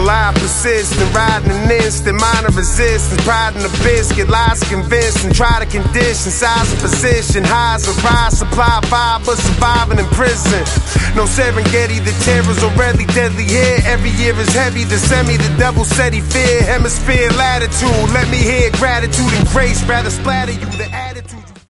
I persist in riding an instant, minor resistance, pride in the biscuit, lies convinced and try to condition, size and position, highs and rise, supply fiber, surviving in prison. No Serengeti, the terror's already deadly here. Every year is heavy, the semi, the devil said he feared. Hemisphere latitude, let me hear gratitude and grace, rather splatter you, the attitude.